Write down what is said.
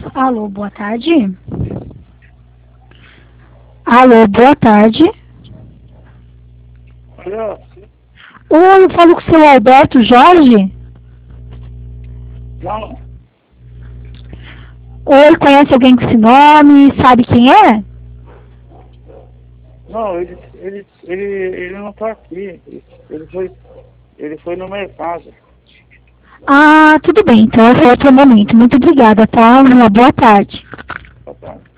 Alô, boa tarde. Alô, boa tarde. Alô? Oi, eu falo com o seu Alberto Jorge. Não, Oi, conhece alguém com esse nome? Sabe quem é? não, ele não tá aqui. Ele foi no mercado. Ah, tudo bem, então eu vou outro momento. Muito obrigada, tá? Uma boa tarde. Tá bom.